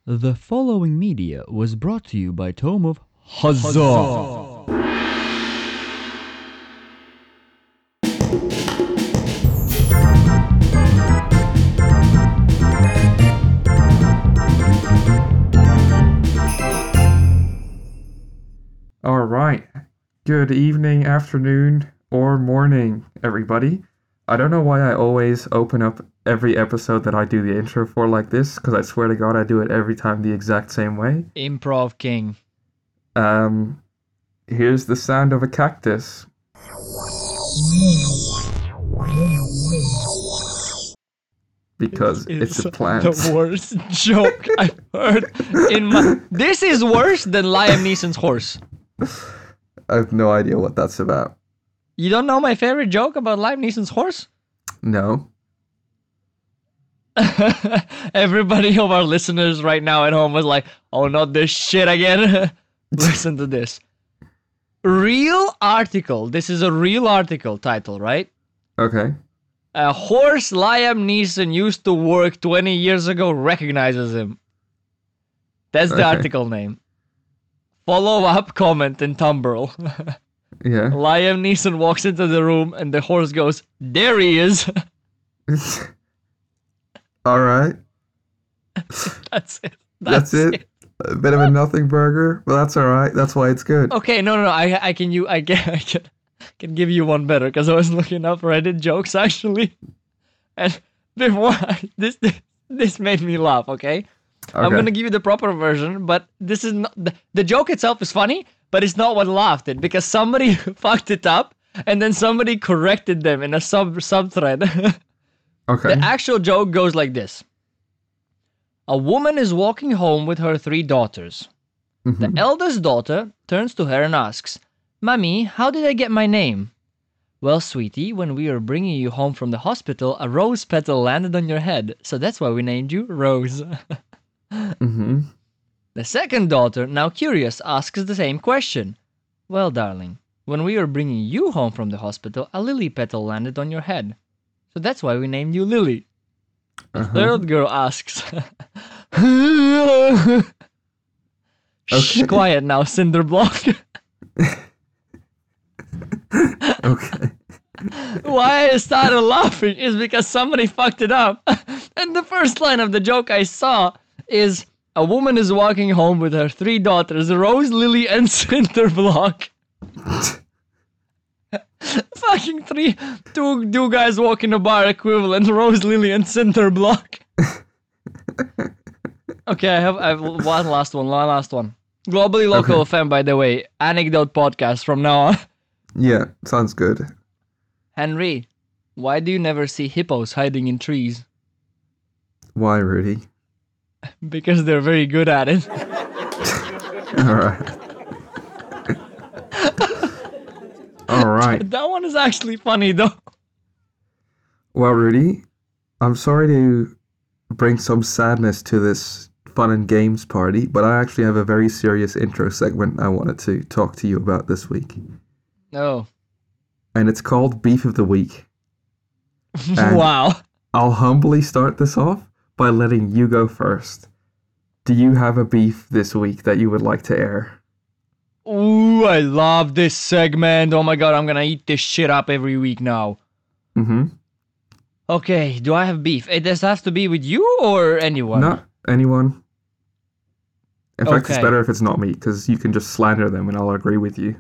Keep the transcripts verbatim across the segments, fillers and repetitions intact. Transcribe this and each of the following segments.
The following media was brought to you by Tome of Huzzah. All right. Good evening, afternoon, or morning, everybody. I don't know why I always open up every episode that I do the intro for like this, because I swear to God I do it every time the exact same way. Improv King. Um, here's the sound of a cactus. Because it's, it's a plant. The worst joke I've heard in my... This is worse than Liam Neeson's horse. I have no idea what that's about. You don't know my favorite joke about Liam Neeson's horse? No. Everybody of our listeners right now at home was like, oh, not this shit again. Listen to this. Real article. This is a real article title, right? Okay. A horse Liam Neeson used to work twenty years ago recognizes him. That's the Okay. article name. Follow up comment in Tumblr. Yeah. Liam Neeson walks into the room and the horse goes, there he is. All right. That's it. That's, it. A bit of a nothing burger, but that's all right. That's why it's good. Okay, no, no, no. I, I can you, I can, I can, can give you one better because I was looking up Reddit jokes actually, and before this, this, this made me laugh. Okay, I'm Okay. gonna give you the proper version, but this is not the, the joke itself is funny, but it's not what laughed it because somebody fucked it up and then somebody corrected them in a sub sub thread. Okay. The actual joke goes like this. A woman is walking home with her three daughters. The Mhm. eldest daughter turns to her and asks, Mommy, how did I get my name? Well, sweetie, when we were bringing you home from the hospital, a rose petal landed on your head, so that's why we named you Rose. Mhm. The second daughter, now curious, asks the same question. Well, darling, when we were bringing you home from the hospital, a lily petal landed on your head, so that's why we named you Lily. The Uh-huh. third girl asks, Shh, Okay. quiet now, cinder block. Okay. Why I started laughing is because somebody fucked it up. And the first line of the joke I saw is, a woman is walking home with her three daughters, Rose, Lily, and Cinderblock. Fucking three, two, two guys walk in a bar equivalent, Rose, Lily, and Cinderblock. Okay, I have, I have one last one, one last one. Globally Local Okay. F M, by the way, anecdote podcast from now on. Yeah, sounds good. Henry, why do you never see hippos hiding in trees? Why, Rudy? Because they're very good at it. All right. All right. That one is actually funny though. Well, Rudy, I'm sorry to bring some sadness to this fun and games party, but I actually have a very serious intro segment I wanted to talk to you about this week. Oh. And it's called Beef of the Week. And Wow. I'll humbly start this off by letting you go first. Do you have a beef this week that you would like to air? Ooh, I love this segment. Oh my god, I'm gonna eat this shit up every week now. Mm-hmm. Okay, do I have beef? It does have to be with you or anyone? Not anyone. In fact, it's Okay. better if it's not me, because you can just slander them and I'll agree with you.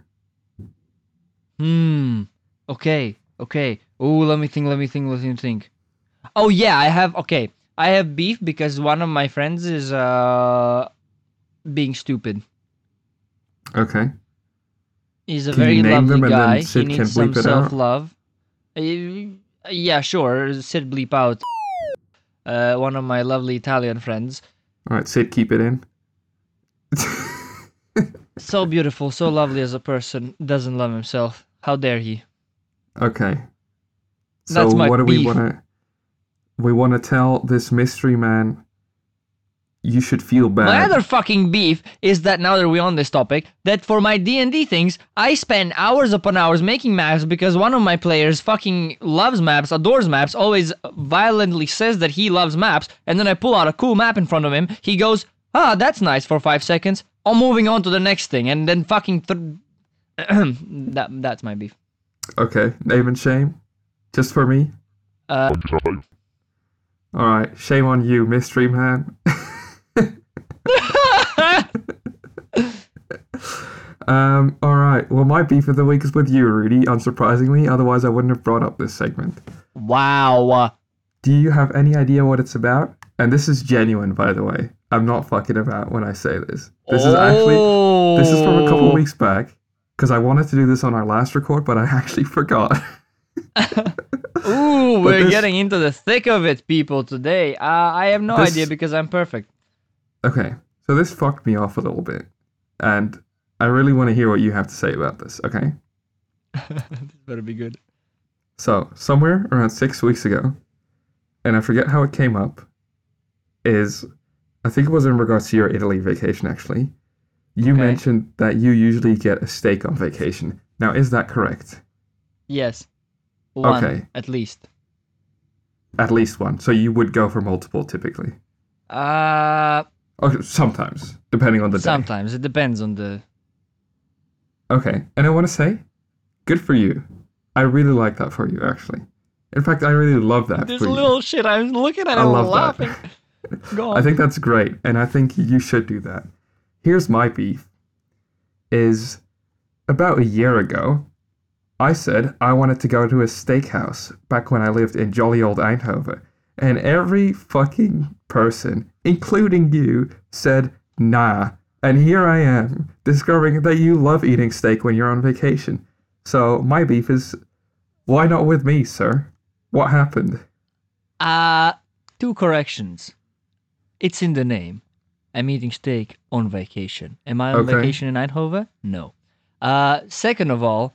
Hmm. Okay. Okay. Ooh, let me think, let me think, let me think. Oh yeah, I have, okay. I have beef because one of my friends is, uh, being stupid. Okay. He's a Can you very name lovely them and then guy. He Sid can needs some bleep it out? self-love. Uh, yeah, sure. Sid bleep out. Uh, one of my lovely Italian friends. All right, Sid, keep it in. So beautiful, so lovely as a person. Doesn't love himself. How dare he? Okay. So That's my what do we beef. want to... We want to tell this mystery man you should feel bad. My other fucking beef is that now that we're on this topic, that for my D and D things, I spend hours upon hours making maps because one of my players fucking loves maps, adores maps, always violently says that he loves maps, and then I pull out a cool map in front of him, he goes, ah, that's nice for five seconds. I'm moving on to the next thing, and then fucking th- that that's my beef. Okay, name and shame, just for me. Uh, All right, shame on you, Mystery Man. um. All right. Well, my beef of the week is with you, Rudy. Unsurprisingly, otherwise I wouldn't have brought up this segment. wow. Do you have any idea what it's about? And this is genuine, by the way. I'm not fucking about when I say this. This is actually this is from a couple weeks back because I wanted to do this on our last record, but I actually forgot. Ooh, we're this- getting into the thick of it, people, today. Uh, I have no This- idea because I'm perfect. Okay, so this fucked me off a little bit, and I really want to hear what you have to say about this. Okay. This better be good. So, somewhere around six weeks ago, and I forget how it came up, is, I think it was in regards to your Italy vacation, actually. You Okay. mentioned that you usually get a steak on vacation. Now, is that correct? Yes. One, Okay. at least. At least one. So you would go for multiple, typically. Uh, Okay, sometimes, depending on the day. sometimes. It depends on the... Okay, and I want to say, good for you. I really like that for you, actually. In fact, I really love that This for you. little shit, I'm looking at I it love laughing. that. Go on. I think that's great, and I think you should do that. Here's my beef. Is about a year ago, I said I wanted to go to a steakhouse back when I lived in jolly old Eindhoven. And every fucking person, including you, said nah. And here I am, discovering that you love eating steak when you're on vacation. So my beef is, why not with me, sir? What happened? Uh, two corrections. It's in the name. I'm eating steak on vacation. Am I on Okay. vacation in Eindhoven? No. Uh, second of all,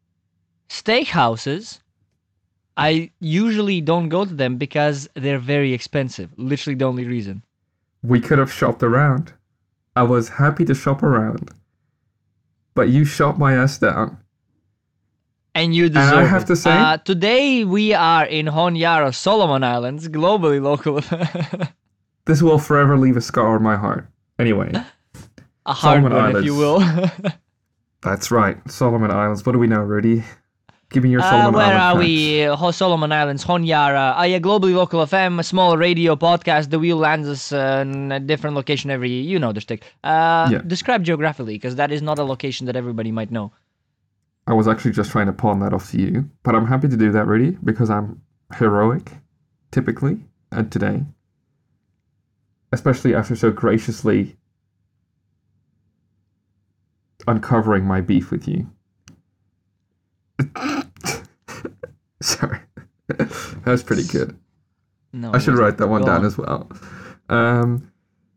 steakhouses, I usually don't go to them because they're very expensive. Literally the only reason. We could have shopped around. I was happy to shop around. But you shot my ass down. And you I deserve have it. to say- Uh, today we are in Honiara, Solomon Islands, globally local. This will forever leave a scar on my heart. Anyway, A hard Solomon one, if you will. that's right. Solomon Islands. What do we know, Rudy? Give me your Uh, Solomon where Island are facts. we? Ho- Solomon Islands, Honiara. Uh, yeah, globally local F M, a small radio podcast. The wheel lands us uh, in a different location every. You know the stick. Uh, Yeah. Describe geographically, because that is not a location that everybody might know. I was actually just trying to pawn that off to you, but I'm happy to do that, Rudy, because I'm heroic, typically, and today. Especially after so graciously uncovering my beef with you. Sorry. That was pretty good. No, I should it write that one Go down on. as well. Um,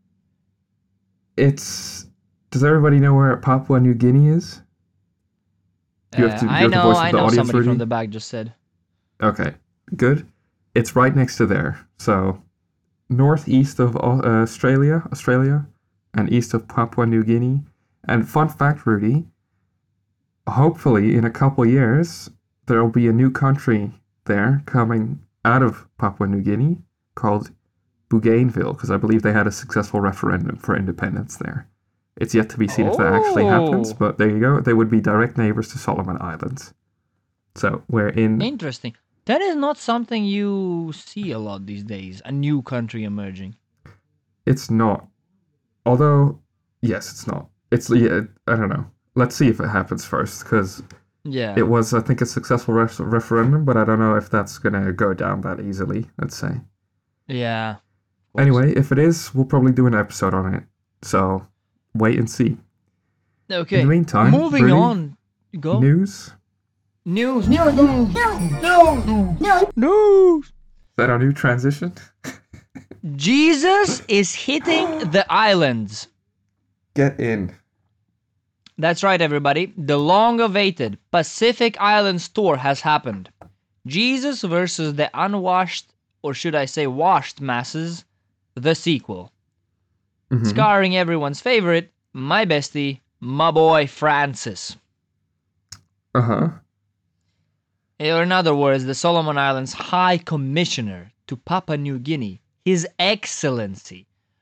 it's. Does everybody know where Papua New Guinea is? You have to- Uh, you I have the know, voice of I the know. audience, Somebody Rudy? from the back just said. Okay, good. It's right next to there. So, northeast of Au- uh, Australia, Australia, and east of Papua New Guinea. And fun fact, Rudy, hopefully in a couple years, there will be a new country there coming out of Papua New Guinea called Bougainville, because I believe they had a successful referendum for independence there. It's yet to be seen if that actually happens, Oh. but there you go. They would be direct neighbors to Solomon Islands. So we're in. Interesting. That is not something you see a lot these days. A new country emerging. It's not. Although, yes, it's not. It's yeah, I don't know. Let's see if it happens first, because Yeah. it was, I think, a successful ref- referendum, but I don't know if that's gonna go down that easily. Let's say. yeah. of course. Anyway, if it is, we'll probably do an episode on it. So wait and see. Okay. In the meantime, moving Rudy, on. Go. News. News. News, news, news, news. News. Is that our new transition? Jesus is hitting the islands. Get in. That's right, everybody. The long-awaited Pacific Islands tour has happened. Jesus versus the unwashed, or should I say washed masses, the sequel. Mhm. Starring everyone's favorite, my bestie, my boy Francis. Uh huh. Or in other words, the Solomon Islands High Commissioner to Papua New Guinea, His Excellency,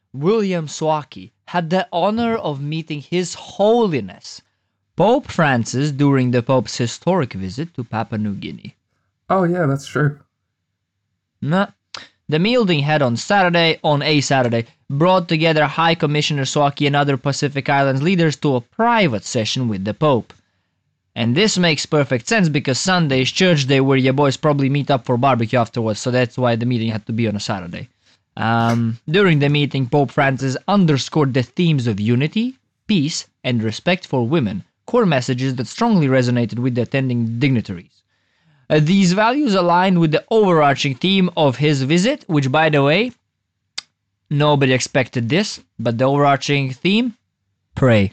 William Swaki, had the honor of meeting His Holiness Pope Francis during the Pope's historic visit to Papua New Guinea. Oh yeah, that's true. Nah. The meeting had on Saturday, on a Saturday, brought together High Commissioner Swaki and other Pacific Islands leaders to a private session with the Pope. And this makes perfect sense because Sunday is church day where your boys probably meet up for barbecue afterwards, so that's why the meeting had to be on a Saturday. Um, during the meeting, Pope Francis underscored the themes of unity, peace, and respect for women, core messages that strongly resonated with the attending dignitaries. Uh, these values aligned with the overarching theme of his visit, which, by the way, nobody expected this, but the overarching theme, pray.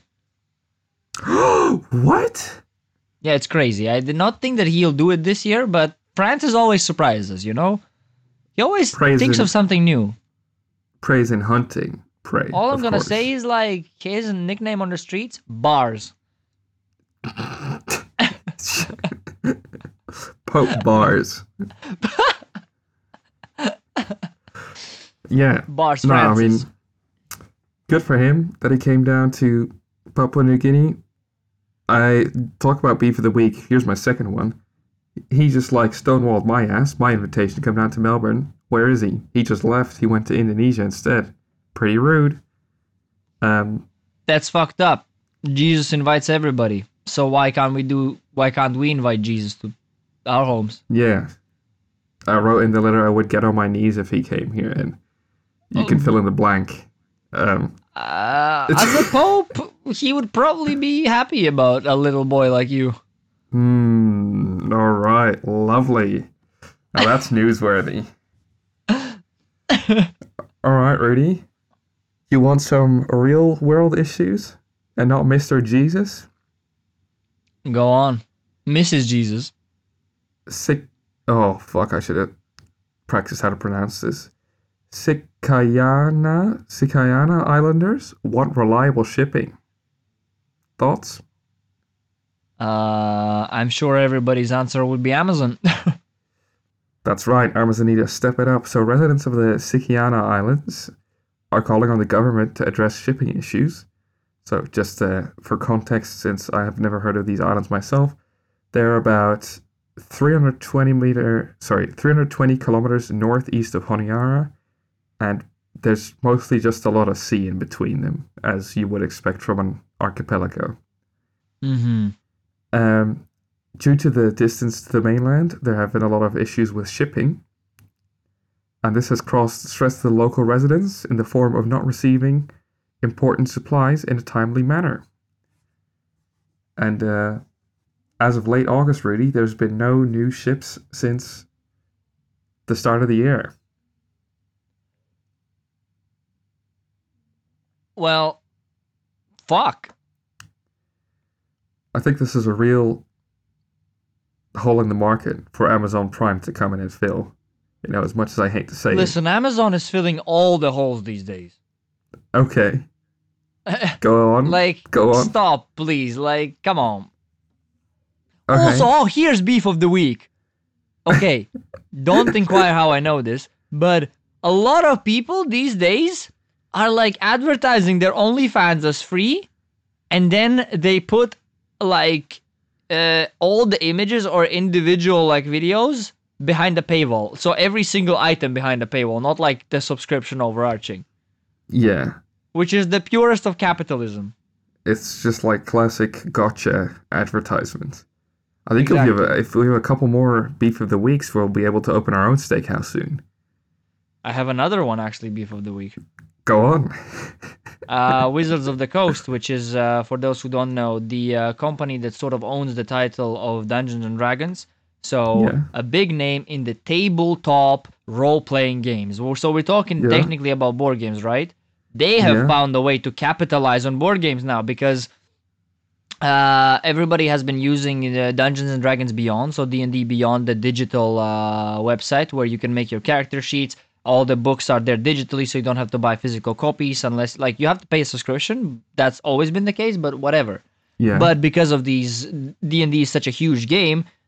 What? Yeah, it's crazy. I did not think that he'll do it this year, but Francis always surprises us, you know? He always Praise thinks in- of something new. Praise in hunting. Pray. All I'm of gonna course. say is, like, his nickname on the streets, Bars. Pope bars. Yeah. Bars No, I Francis. mean, good for him that he came down to Papua New Guinea. I talk about beef of the week. Here's my second one. He just like stonewalled my ass, my invitation to come down to Melbourne. Where is he? He just left. He went to Indonesia instead. Pretty rude. Um, That's fucked up. Jesus invites everybody. So why can't we do, why can't we invite Jesus to our homes? yeah. I wrote in the letter I would get on my knees if he came here, and you can Oh. fill in the blank. Um, Uh, as a pope, he would probably be happy about a little boy like you. Hmm. All right. Lovely. Now that's newsworthy. All right, Rudy. You want some real world issues and not Mister Jesus? Go on. Missus Jesus. Sick. Oh fuck! I should have practiced how to pronounce this. Sikayana, Sikayana Islanders want reliable shipping. Thoughts? Uh, I'm sure everybody's answer would be Amazon. That's right, Amazon need to step it up. So residents of the Sikayana Islands are calling on the government to address shipping issues. So just uh, for context, since I have never heard of these islands myself, they're about three hundred twenty meter, sorry, three hundred twenty kilometers northeast of Honiara, and there's mostly just a lot of sea in between them, as you would expect from an archipelago. mm-hmm. Um, due to the distance to the mainland, there have been a lot of issues with shipping, and this has caused stress to the local residents in the form of not receiving important supplies in a timely manner. And uh, as of late August, Rudy, there's been no new ships since the start of the year. Well, fuck. I think this is a real hole in the market for Amazon Prime to come in and fill. You know, as much as I hate to say Listen, Amazon is filling all the holes these days. it. Okay, go on. Like, Go on. stop, please. Like, come on. Okay. Also, oh, here's beef of the week. Okay, don't inquire how I know this, but a lot of people these days are like advertising their OnlyFans as free, and then they put like uh, all the images or individual like videos behind the paywall. So every single item behind the paywall, not like the subscription overarching, Yeah. which is the purest of capitalism. It's just like classic gotcha advertisement. I think if, we have a, if we have a couple more beef of the weeks, we'll be able to open our own steakhouse soon. I have another one actually, beef of the week. Go on. uh, Wizards of the Coast, which is, uh, for those who don't know, the uh, company that sort of owns the title of Dungeons and Dragons. So Yeah. a big name in the tabletop role-playing games. Well, so we're talking Yeah. technically about board games, right? They have Yeah. found a way to capitalize on board games now because uh, everybody has been using uh, Dungeons and Dragons Beyond, so D and D Beyond, the digital uh, website where you can make your character sheets. All the books are there digitally, so you don't have to buy physical copies unless, like, you have to pay a subscription. That's always been the case, but whatever. Yeah. But because of these, D and D is such a huge game,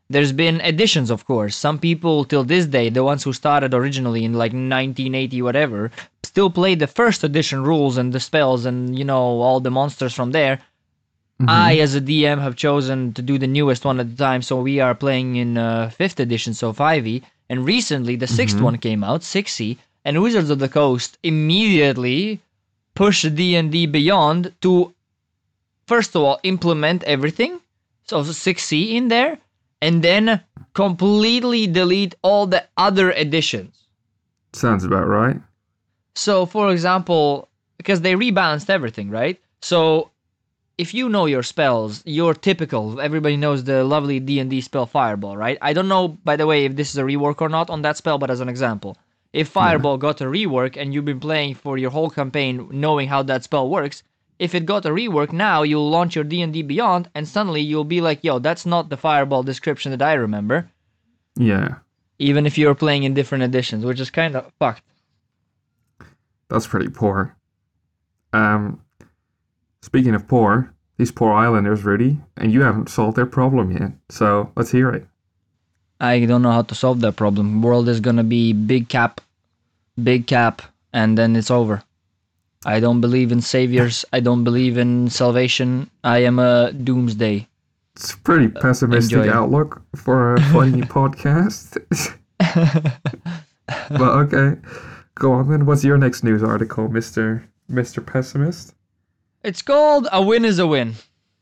There's been additions, of course. Some people till this day, the ones who started originally in like nineteen eighty whatever, still play the first edition rules and the spells and, you know, all the monsters from there. Mm-hmm. I, as a D M, have chosen to do the newest one at the time, so we are playing in uh, fifth edition, so five e. And recently, the sixth Mhm. one came out, six e, and Wizards of the Coast immediately pushed D and D Beyond to, first of all, implement everything, so six e in there, and then completely delete all the other editions. Sounds about right. So, for example, because they rebalanced everything, right? So, if you know your spells, your typical, everybody knows the lovely D and D spell Fireball, right? I don't know, by the way, if this is a rework or not on that spell, but as an example, if Fireball got a rework and you've been playing for your whole campaign knowing how that spell works, if it got a rework now, you'll launch your D and D Beyond, and suddenly you'll be like, yo, that's not the Fireball description that I remember, Yeah, even if you're playing in different editions, which is kind of fucked. that's pretty poor. Um, speaking of poor, these poor islanders, Rudy, and you haven't solved their problem yet. So let's hear it. I don't know how to solve that problem. World is gonna be big cap, big cap, and then it's over. I don't believe in saviors. I don't believe in salvation. I am a doomsday. It's a pretty pessimistic enjoy it. outlook for a funny podcast. Well, okay. Go on then. What's your next news article, Mister Mister Pessimist? It's called A Win is a Win.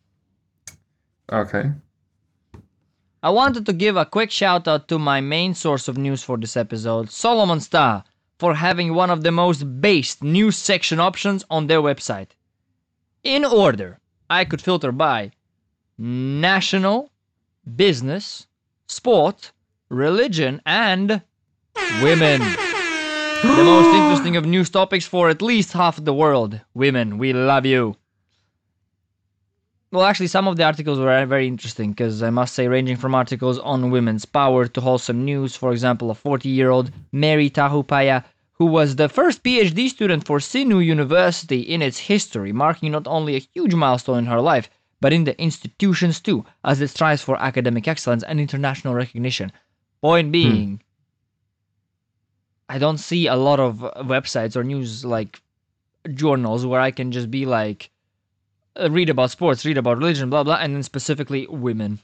Okay. I wanted to give a quick shout out to my main source of news for this episode, Solomon Star, for having one of the most based news section options on their website. In order, I could filter by national, business, sport, religion, and women. The most interesting of news topics for at least half of the world. Women, we love you. Well, actually, some of the articles were very interesting, because I must say, ranging from articles on women's power to wholesome news. For example, a forty-year-old Mary Tahupaya, who was the first PhD student for Sinu University in its history, marking not only a huge milestone in her life, but in the institutions too, as it strives for academic excellence and international recognition. Point being, hmm. I don't see a lot of websites or news, like, journals where I can just be like, uh, read about sports, read about religion, blah, blah, and then specifically women.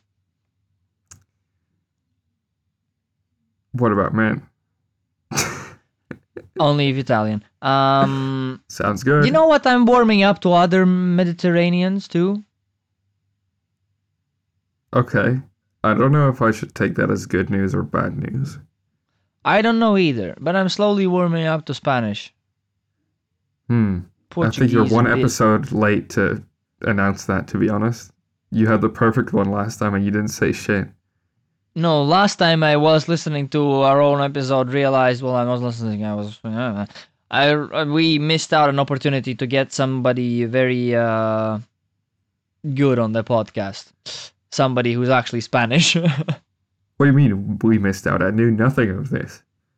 What about men? Only if Italian. Um, Sounds good. You know what? I'm warming up to other Mediterraneans too. Okay. I don't know if I should take that as good news or bad news. I don't know either, but I'm slowly warming up to Spanish. Hmm. Portuguese I think you're one a bit. episode late to announce that, to be honest. You had the perfect one last time and you didn't say shit. No, last time I was listening to our own episode, realized, well, I was listening, I was, uh, I, we missed out an opportunity to get somebody very uh, good on the podcast. Somebody who's actually Spanish. What do you mean we missed out? I knew nothing of this.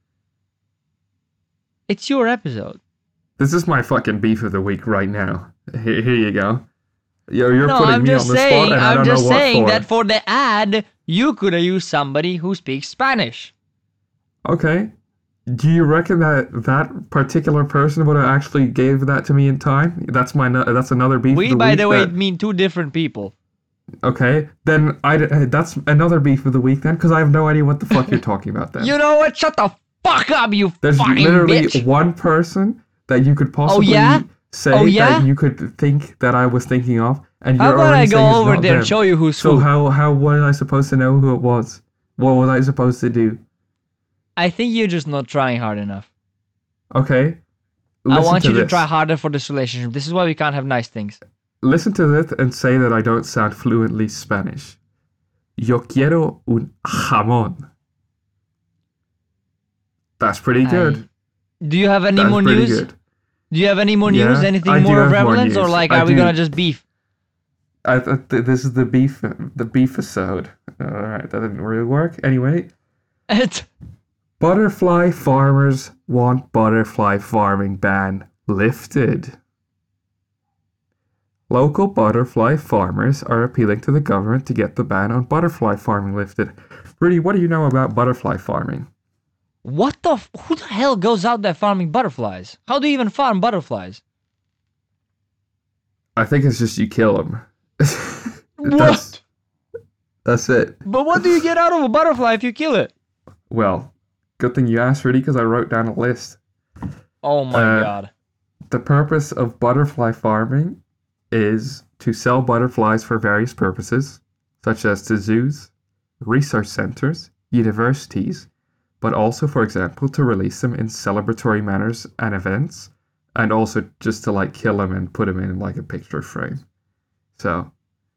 It's your episode. This is my fucking beef of the week right now. Here, here you go. Yo, you're no, putting I'm me just on the saying, spot and I I'm don't just know what saying for. that for the ad, you could have used somebody who speaks Spanish. Okay. Do you reckon that that particular person would have actually gave that to me in time? That's my no- that's another beef We, of the by week. the way, that- mean two different people. Okay, then I that's another beef of the week then, because I have no idea what the fuck you're talking about then. You know what? Shut the fuck up, you There's fucking literally bitch. one person that you could possibly yeah? say Oh, yeah? that you could think that I was thinking of, and How you're about already I saying go it's over not there them. and show you who's So who? how how was I supposed to know who it was? What was I supposed to do? I think you're just not trying hard enough. Okay. I Listen want to you to this. try harder for this relationship. This is why we can't have nice things. Listen to this and say that I don't sound fluently Spanish. Yo quiero un jamón. That's pretty good. I- Do you have any That's more pretty news? good. Do you have any more Yeah, news? Anything I do more of have more relevance? Or news. like, I are we do. gonna just beef? I th- th- this is the beef the beef episode. All right, that didn't really work. Anyway, It. butterfly farmers want butterfly farming ban lifted. Local butterfly farmers are appealing to the government to get the ban on butterfly farming lifted. Rudy, what do you know about butterfly farming? What the? F- who the hell goes out there farming butterflies? How do you even farm butterflies? I think it's just you kill them. What? That's, that's it. But what do you get out of a butterfly if you kill it? Well, good thing you asked, Rudy, because I wrote down a list. Oh my Uh, god. The purpose of butterfly farming is to sell butterflies for various purposes, such as to zoos, research centers, universities, but also, for example, to release them in celebratory manners and events, and also just to like kill them and put them in like a picture frame. So,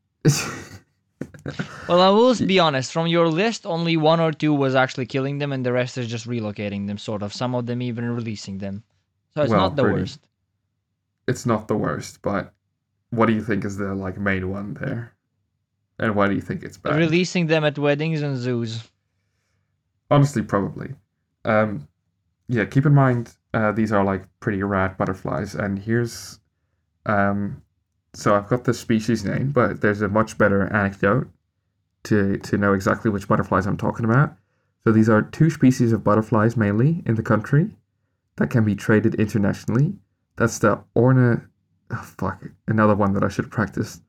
Well, I will be honest. From your list, only one or two was actually killing them, and the rest is just relocating them, sort of. Some of them even releasing them. So it's Well, not the pretty- worst. it's not the worst, but what do you think is the like main one there? And why do you think it's bad? Releasing them at weddings and zoos. Honestly, probably. Um, yeah, keep in mind, uh, these are like pretty rad butterflies, and here's, um, so I've got the species name, but there's a much better anecdote to to know exactly which butterflies I'm talking about. So these are two species of butterflies mainly in the country that can be traded internationally. That's the orna, oh, fuck, another one that I should practice.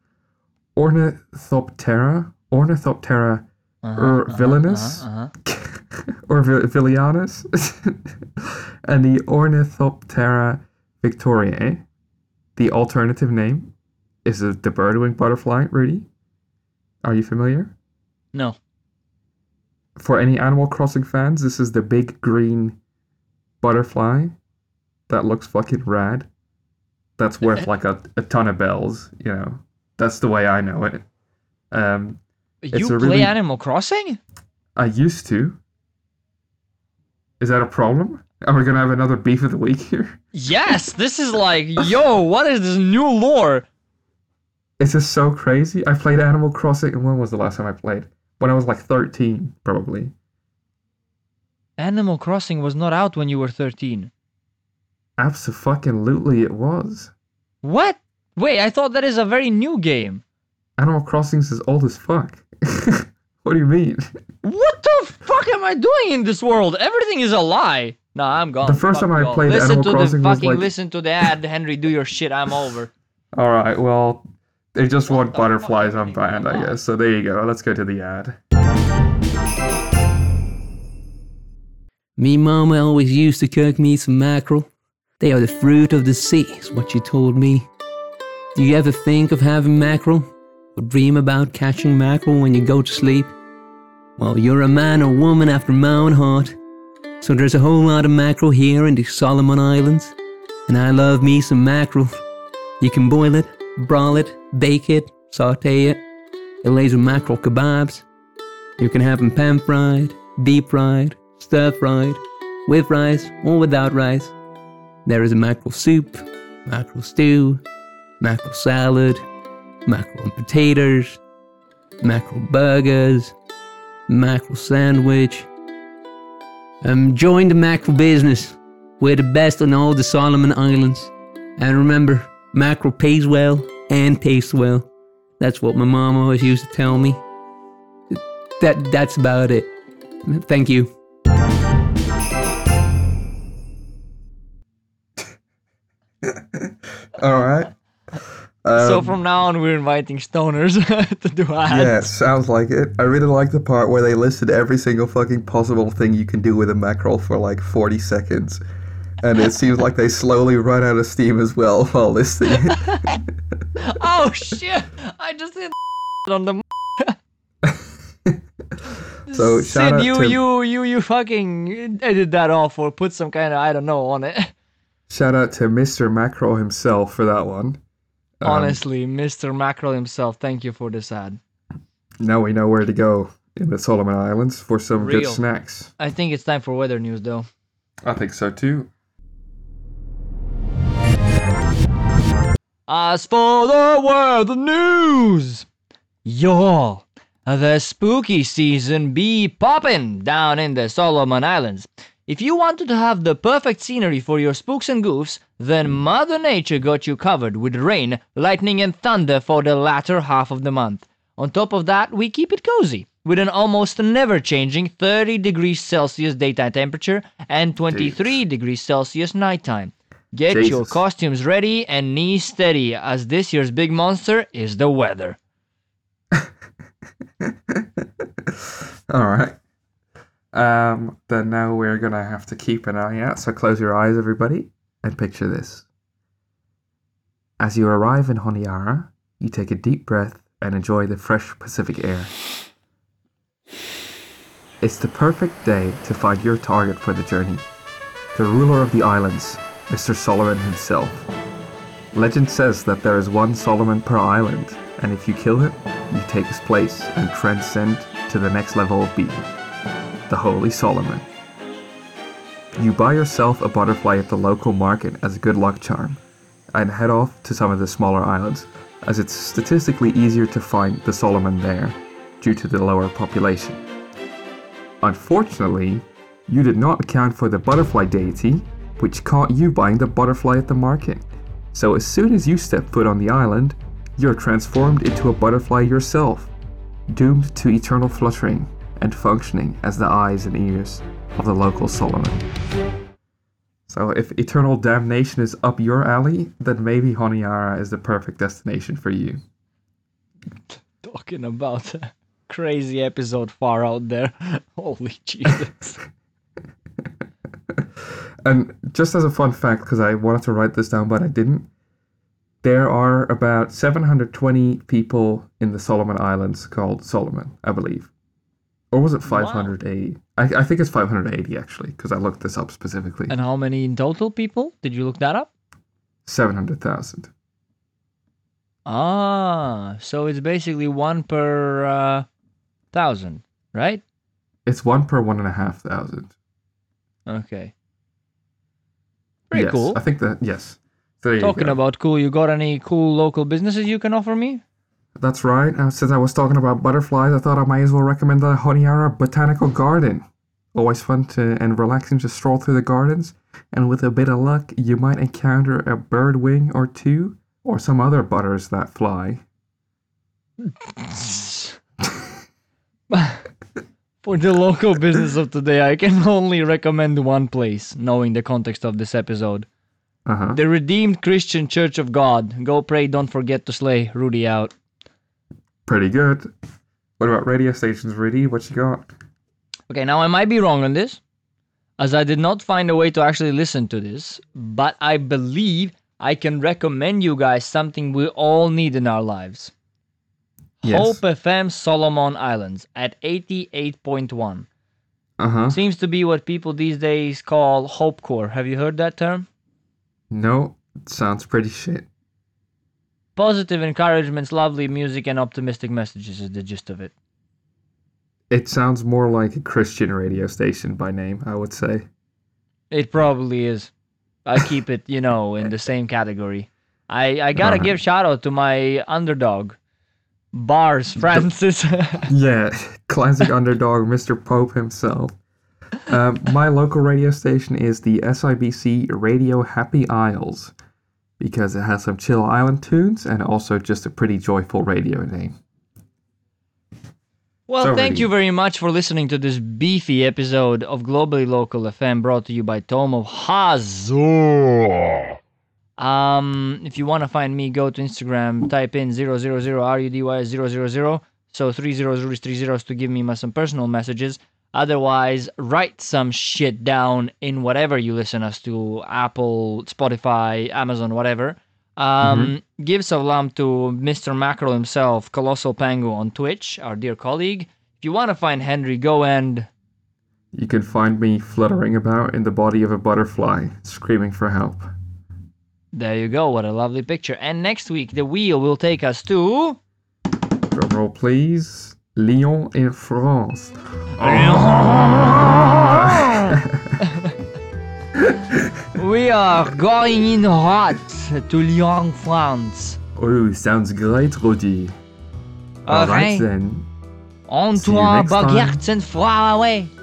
Ornithoptera, Ornithoptera Uh-huh, Ur- uh-huh, villainous? uh-huh, uh-huh. or Vi- Villianus, and the Ornithoptera victoriae. The alternative name is the the birdwing butterfly, Rudy. Are you familiar? No. For any Animal Crossing fans, this is the big green butterfly that looks fucking rad. That's worth like a, a ton of bells, you know. That's the way I know it. Um, You It's play a really- Animal Crossing? I used to. Is that a problem? Are we gonna have another beef of the week here? Yes! This is like, yo, what is this new lore? It's just so crazy. I played Animal Crossing, and when was the last time I played? When I was like thirteen, probably. Animal Crossing was not out when you were thirteen. Absolutely, it was. What? Wait, I thought that is a very new game. Animal Crossing's as old as fuck. What do you mean? What the fuck am I doing in this world? Everything is a lie. Nah, I'm gone. The first Fuck time I you all. played listen Animal to Crossing the was fucking like- listen to the ad, Henry. Do your shit. I'm over. All right, well, they just want the fuck butterflies are on you band, I doing? guess. So there you go. Let's go to the ad. Me mama always used to cook me some mackerel. They are the fruit of the sea, is what she told me. Do you ever think of having mackerel? Or dream about catching mackerel when you go to sleep? Well, you're a man or woman after my own heart. So there's a whole lot of mackerel here in the Solomon Islands. And I love me some mackerel. You can boil it, broil it, bake it, saute it. It lays with mackerel kebabs. You can have them pan-fried, deep-fried, stir-fried, with rice or without rice. There is a mackerel soup, mackerel stew, mackerel salad, mackerel and potatoes, mackerel burgers, mackerel sandwich. Um, join the mackerel business. We're the best on all the Solomon Islands. And remember, mackerel pays well and tastes well. That's what my mom always used to tell me. That that's about it. Thank you. All right. so Um, from now on, we're inviting stoners to do ads. Yeah, sounds like it. I really like the part where they listed every single fucking possible thing you can do with a mackerel for like forty seconds. And it seems like they slowly run out of steam as well while listing it. Oh shit! I just hit on the. So, Sid, shout out you, to- you, you, you fucking edit that off or put some kind of I don't know on it. Shout out to Mister Mackerel himself for that one. Um, Honestly, Mister Mackerel himself, thank you for this ad. Now we know where to go in the Solomon Islands for some good Real. snacks. I think it's time for weather news though. I think so too. As for the weather news, y'all, the spooky season be poppin' down in the Solomon Islands. If you wanted to have the perfect scenery for your spooks and goofs, then Mother Nature got you covered with rain, lightning and thunder for the latter half of the month. On top of that, we keep it cozy. with an almost never changing thirty degrees Celsius daytime temperature and twenty-three Jeez. degrees Celsius nighttime. Get Jesus. your costumes ready and knees steady, as this year's big monster is the weather. Alright. Um, then now we're gonna have to keep an eye out, so close your eyes, everybody, and picture this. As you arrive in Honiara, you take a deep breath and enjoy the fresh Pacific air. It's the perfect day to find your target for the journey, the ruler of the islands, Mister Solomon himself. Legend says that there is one Solomon per island, and if you kill him, you take his place and transcend to the next level of being, the Holy Solomon. You buy yourself a butterfly at the local market as a good luck charm, and head off to some of the smaller islands, as it's statistically easier to find the Solomon there, due to the lower population. Unfortunately, you did not account for the butterfly deity, which caught you buying the butterfly at the market. So as soon as you step foot on the island, you're transformed into a butterfly yourself, doomed to eternal fluttering and functioning as the eyes and ears of the local Solomon. So if eternal damnation is up your alley, then maybe Honiara is the perfect destination for you. Talking about a crazy episode far out there. Holy Jesus. And just as a fun fact, because I wanted to write this down but I didn't, there are about seven hundred twenty people in the Solomon Islands called Solomon, I believe. Or was it five hundred eighty? Wow. I, I think it's five hundred eighty actually, because I looked this up specifically. And how many in total people? Did you look that up? seven hundred thousand. Ah, so it's basically one per uh, thousand, right? It's one per one and a half thousand. Okay. Pretty yes, cool. I think that, yes. There you Talking go. about cool, you got any cool local businesses you can offer me? That's right. Uh, since I was talking about butterflies, I thought I might as well recommend the Honiara Botanical Garden. Always fun to and relaxing to stroll through the gardens. And with a bit of luck, you might encounter a bird wing or two, or some other butters that fly. For the local business of today, I can only recommend one place, knowing the context of this episode. Uh-huh. The Redeemed Christian Church of God. Go pray, don't forget to slay. Rudy out. Pretty good. What about radio stations, Rudy? What you got? Okay, now I might be wrong on this, as I did not find a way to actually listen to this, but I believe I can recommend you guys something we all need in our lives. Yes. Hope F M Solomon Islands at eighty-eight point one. Uh-huh. Seems to be what people these days call Hopecore. Have you heard that term? No, it sounds pretty shit. Positive encouragements, lovely music, and optimistic messages is the gist of it. It sounds more like a Christian radio station by name, I would say. It probably is. I keep it, you know, in the same category. I, I gotta Alright. give shout out to my underdog, Bars Francis. Yeah, classic underdog, Mister Pope himself. Um, my local radio station is the S I B C Radio Happy Isles, because it has some chill island tunes and also just a pretty joyful radio name. Well, So thank ready. you very much for listening to this beefy episode of Globally Local F M, brought to you by Tom of Hazor. Um, if you want to find me, go to Instagram, type in zero zero zero R U D Y zero zero zero, so three zeros, Rudy's three zeros, to give me my, some personal messages. Otherwise, write some shit down in whatever you listen us to, Apple, Spotify, Amazon, whatever. Um, Give salam to Mister Mackerel himself, Colossal Pangu on Twitch, our dear colleague. If you want to find Henry, go and... You can find me fluttering about in the body of a butterfly, screaming for help. There you go, what a lovely picture. And next week, the wheel will take us to... Drumroll, please. Lyon in France. We are going in hot to Lyon, France. Oh, sounds great, Rudy. All Alright right. then. On See you to our next time. baguettes and far away.